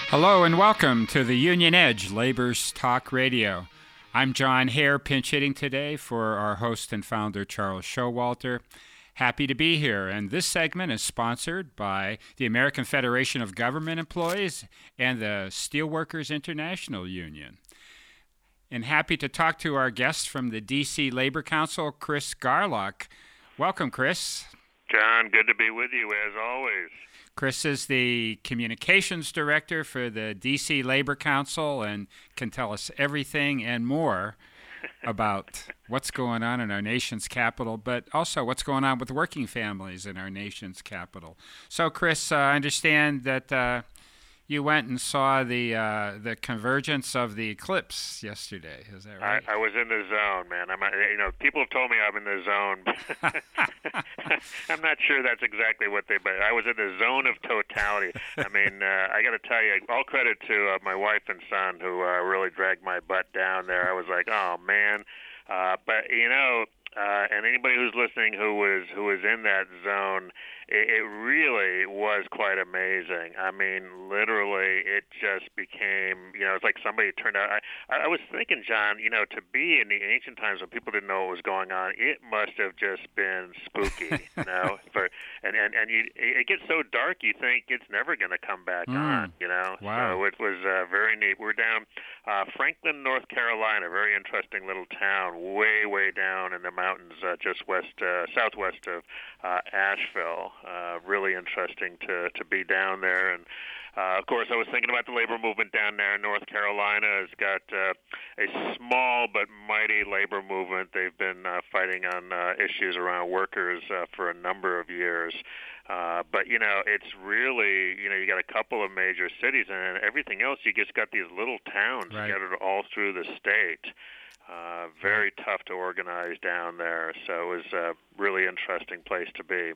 Hello and welcome to the Union Edge Labor's Talk Radio. I'm John Hare, pinch hitting today for our host and founder, Charles Showalter. Happy to be here, and this segment is sponsored by the American Federation of Government Employees and the Steelworkers International Union. And happy to talk to our guest from the D.C. Labor Council, Chris Garlock. Welcome, Chris. John, good to be with you as always. Chris is the communications director for the D.C. Labor Council and can tell us everything and more about what's going on in our nation's capital, but also what's going on with working families in our nation's capital. So, Chris, I understand that you went and saw the convergence of the eclipse yesterday. Is that right? I was in the zone, man. People have told me I'm in the zone. I'm not sure that's exactly what but I was in the zone of totality. I mean, I got to tell you, all credit to my wife and son who really dragged my butt down there. I was like, oh man. And anybody who's listening who was in that zone, it really was quite amazing. I mean, literally, it just became, it's like somebody turned out. I was thinking, John, to be in the ancient times when people didn't know what was going on, it must have just been spooky, it gets so dark, you think it's never going to come back on, Wow. So it was very neat. We're down Franklin, North Carolina, very interesting little town, way down in the mountains, just southwest of Asheville. Really interesting to be down there. And of course, I was thinking about the labor movement down there in North Carolina. It's got a small but mighty labor movement. They've been fighting on issues around workers for a number of years. But it's really, you got a couple of major cities, and everything else, you just got these little towns scattered all through the state. Very tough to organize down there. So it was a really interesting place to be.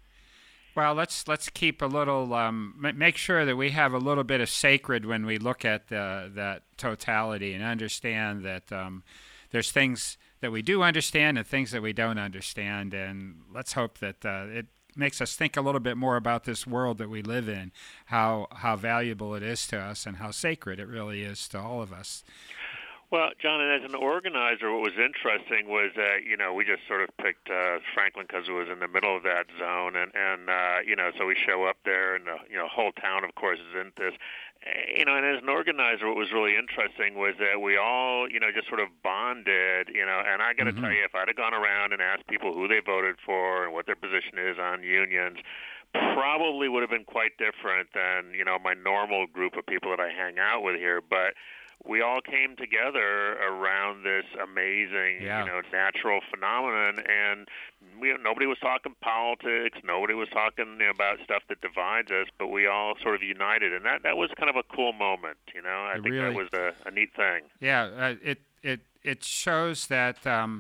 Well, let's keep a little, make sure that we have a little bit of sacred when we look at that totality and understand that there's things that we do understand and things that we don't understand. And let's hope that it makes us think a little bit more about this world that we live in, how valuable it is to us and how sacred it really is to all of us. Well, John, and as an organizer, what was interesting was that, we just sort of picked Franklin because it was in the middle of that zone. And so we show up there and, the whole town, of course, is in this. And as an organizer, what was really interesting was that we all, just sort of bonded, and I got to tell you, if I'd have gone around and asked people who they voted for and what their position is on unions, probably would have been quite different than, my normal group of people that I hang out with here. But we all came together around this amazing, natural phenomenon, and nobody was talking politics, nobody was talking about stuff that divides us, but we all sort of united, and that was kind of a cool moment, I think that was a neat thing. Yeah, it shows that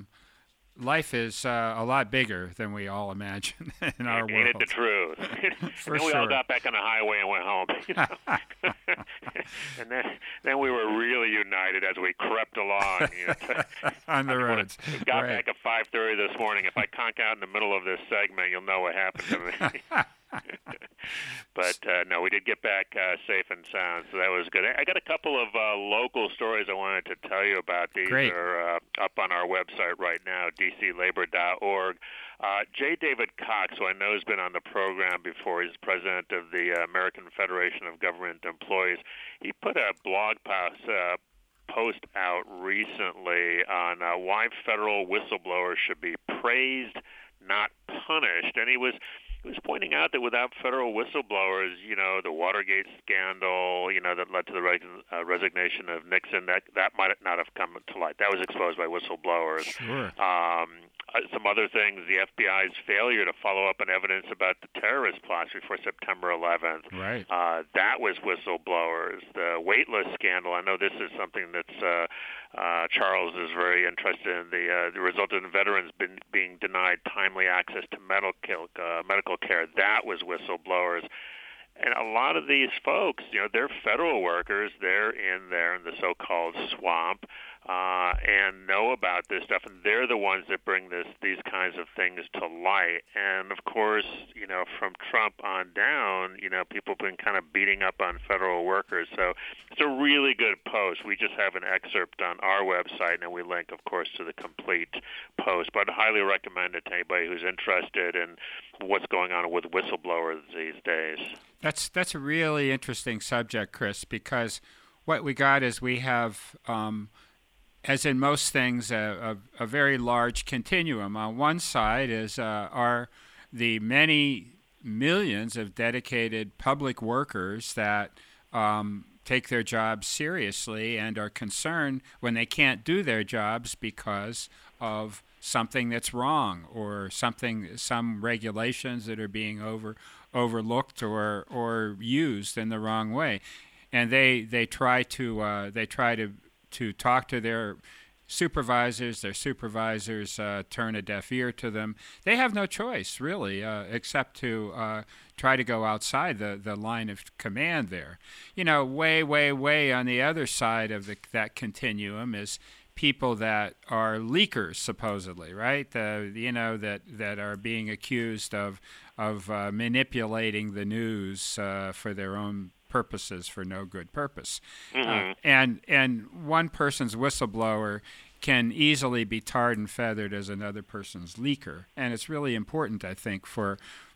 life is a lot bigger than we all imagine in our world. Ain't it the truth? For and we sure. all got back on the highway and went home. And then we were really united as we crept along. On the roads. We got back at 5:30 this morning. If I conk out in the middle of this segment, you'll know what happened to me. But no, we did get back safe and sound, so that was good. I got a couple of local stories I wanted to tell you about. These Great. are up on our website right now, dclabor.org. J. David Cox, who I know has been on the program before, he's president of the American Federation of Government Employees. He put a blog post out recently on why federal whistleblowers should be praised, not punished, and he was pointing out that without federal whistleblowers, the Watergate scandal, that led to the resignation of Nixon, that might not have come to light. That was exposed by whistleblowers. Sure. Some other things, the FBI's failure to follow up on evidence about the terrorist plots before September 11th. Right. That was whistleblowers. The waitlist scandal, I know this is something that's Charles is very interested in. The result in veterans being denied timely access to medical care. That was whistleblowers. And a lot of these folks, they're federal workers. They're in there in the so-called swamp. and know about this stuff, and they're the ones that bring these kinds of things to light. And of course, from Trump on down, people have been kind of beating up on federal workers. So it's a really good post. We just have an excerpt on our website, and we link, of course, to the complete post. But I highly recommend it to anybody who's interested in what's going on with whistleblowers these days. That's a really interesting subject, Chris, because what we got is we have, as in most things, a very large continuum. On one side are the many millions of dedicated public workers that take their jobs seriously and are concerned when they can't do their jobs because of something that's wrong or some regulations that are being overlooked or used in the wrong way, and they try to talk to their supervisors. Their supervisors turn a deaf ear to them. They have no choice, really, except to try to go outside the line of command there. Way on the other side of that continuum is people that are leakers, supposedly, right? That are being accused of manipulating the news for their own purposes, for no good purpose. Mm-hmm. And one person's whistleblower can easily be tarred and feathered as another person's leaker, and it's really important, I think, for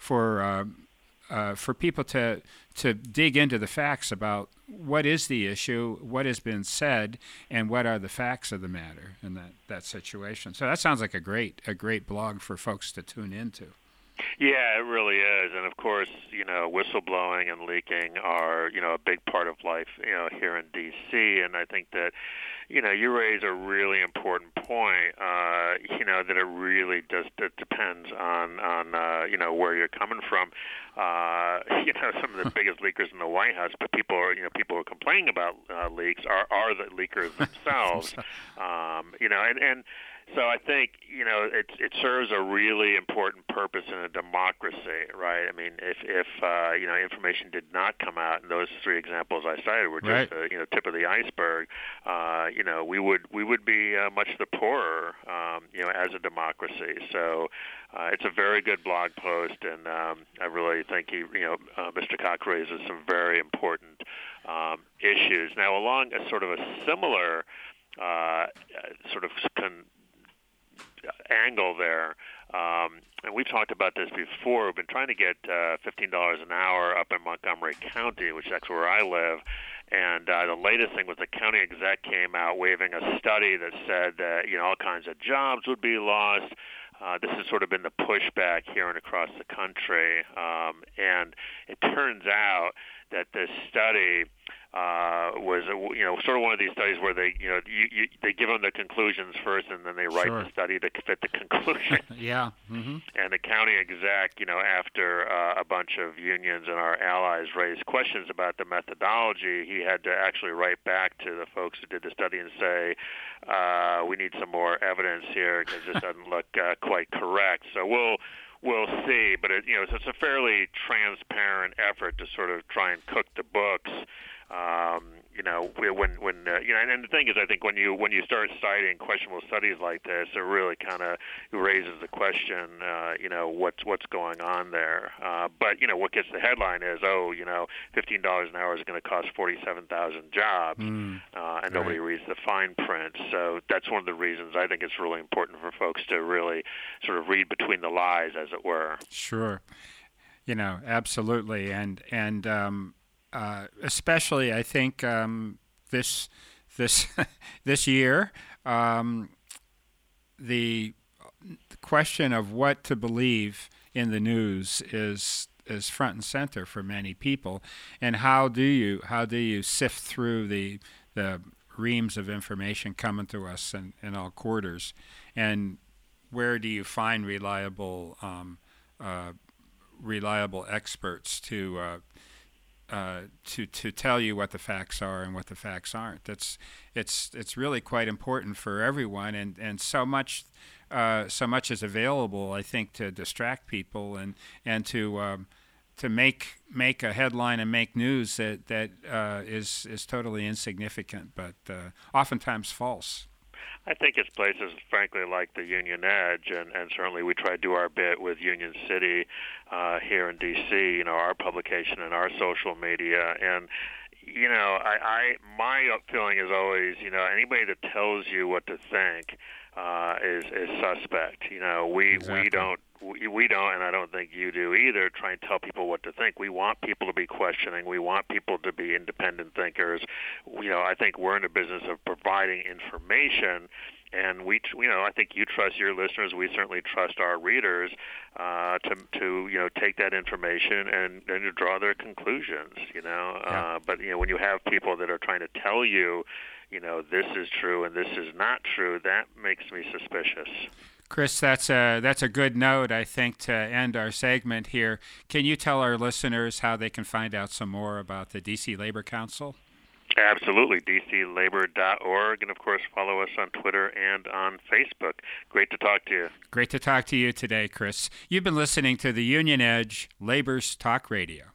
people to dig into the facts about what is the issue, what has been said, and what are the facts of the matter in that situation. So that sounds like a great blog for folks to tune into. Yeah, it really is. And of course, whistleblowing and leaking are, a big part of life, here in D.C. And I think that, you raise a really important point, that it really it depends on where you're coming from. Some of the biggest leakers in the White House, but people are complaining about leaks are the leakers themselves. And so I think, it serves a really important purpose in a democracy, right? I mean, if information did not come out, and those three examples I cited were just right. the tip of the iceberg, we would be much the poorer, as a democracy. So it's a very good blog post, and I really think Mr. Koch raises some very important issues. Now, along a sort of a similar angle there, and we've talked about this before. We've been trying to get $15 an hour up in Montgomery County, which is where I live. And the latest thing was the county exec came out waving a study that said that all kinds of jobs would be lost. This has sort of been the pushback here and across the country, and it turns out that this study was sort of one of these studies where they give them the conclusions first, and then they write Sure. the study to fit the conclusion. Yeah. Mm-hmm. And the county exec, after a bunch of unions and our allies raised questions about the methodology, he had to actually write back to the folks who did the study and say, we need some more evidence here because this doesn't look quite correct. So we'll see, but it's a fairly transparent effort to sort of try and cook the books. And the thing is, I think when you start citing questionable studies like this, it really kind of raises the question, what's going on there. But what gets the headline is, $15 an hour is going to cost 47,000 jobs, and nobody reads the fine print. So that's one of the reasons I think it's really important for folks to really sort of read between the lies, as it were. Sure. Absolutely. And especially, I think this year, the question of what to believe in the news is front and center for many people. And how do you sift through the reams of information coming to us in all quarters, and where do you find reliable experts to tell you what the facts are and what the facts aren't? It's really quite important for everyone, and so much is available, I think, to distract people and to make a headline and make news that is totally insignificant, but oftentimes false. I think it's places, frankly, like the Union Edge, and certainly we try to do our bit with Union City here in D.C., our publication and our social media. And my feeling is always, anybody that tells you what to think is suspect. Exactly. We don't, and I don't think you do either, try and tell people what to think. We want people to be questioning. We want people to be independent thinkers. I think we're in the business of providing information, and I think you trust your listeners. We certainly trust our readers to take that information and to draw their conclusions. Yeah. But when you have people that are trying to tell you, this is true and this is not true, that makes me suspicious. Chris, that's a good note, I think, to end our segment here. Can you tell our listeners how they can find out some more about the D.C. Labor Council? Absolutely, dclabor.org, and of course follow us on Twitter and on Facebook. Great to talk to you. Great to talk to you today, Chris. You've been listening to the Union Edge Labor's Talk Radio.